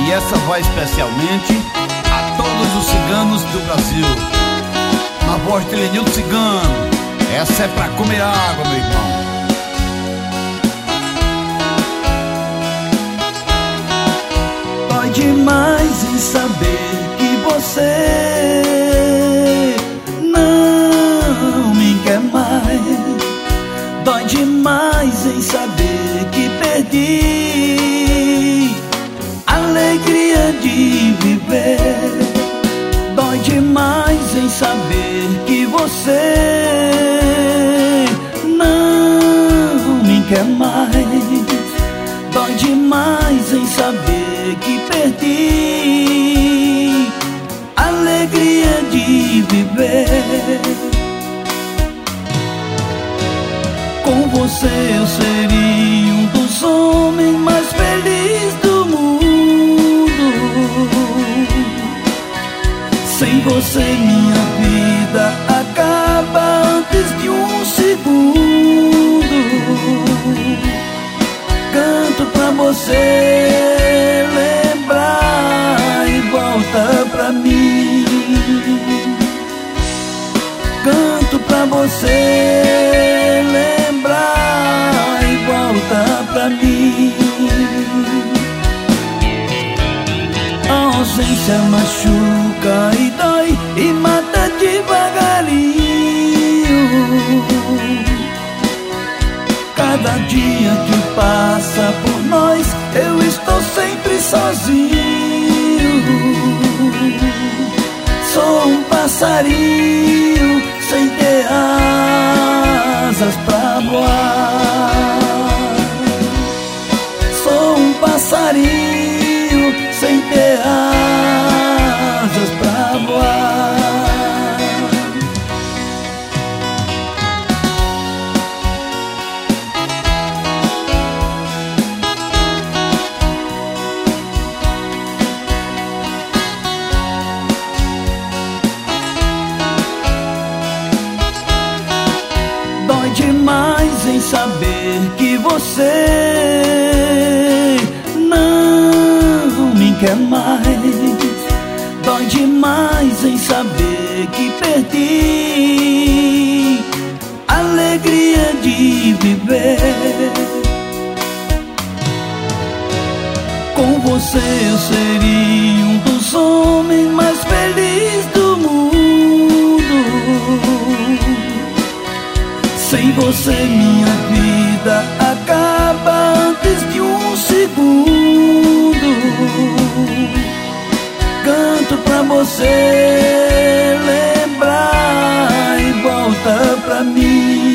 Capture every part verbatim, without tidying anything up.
E essa vai especialmente a todos os ciganos do Brasil. Na voz de Elenildo Cigano, essa é pra comer água, meu irmão. Dói demais em saber que você não me quer mais. Dói demais em saber que perdi a alegria de viver. Dói demais em saber que você não me quer mais. Dói demais em saber que perdi a alegria de viver. Com você eu seria um dos homens mais felizes do mundo. Sem você minha vida acaba antes de um segundo. Canto pra você lembrar e volta pra mim. Canto pra você lembrar e volta pra mim. A ausência machuca e dói e mata devagarinho. Cada dia que passa por nós eu estou sempre sozinho. Sou um passarinho sem ter asas pra voar. Sou um passarinho sem ter asas pra voar. Dói demais em saber que você não me quer mais. Dói demais em saber que perdi a alegria de viver. Com você eu seria um dos homens mais felizes do mundo. Sem você minha vida acaba antes de um segundo. Canto pra você lembrar e volta pra mim.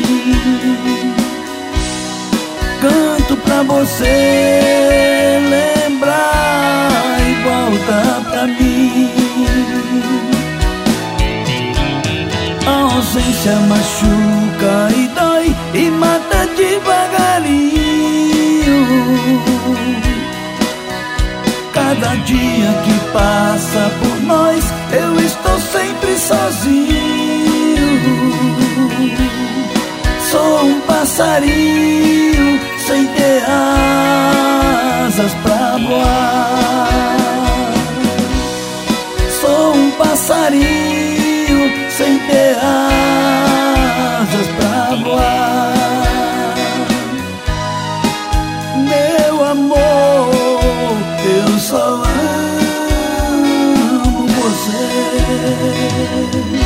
Canto pra você lembrar e volta pra mim. A ausência machuca e dói e mata devagarinho. Cada dia que passa por nós eu estou sempre sozinho. Sou um passarinho sem ter asas pra voar. Sou um passarinho sem ter asas pra voar. Meu amor, eu só amo você.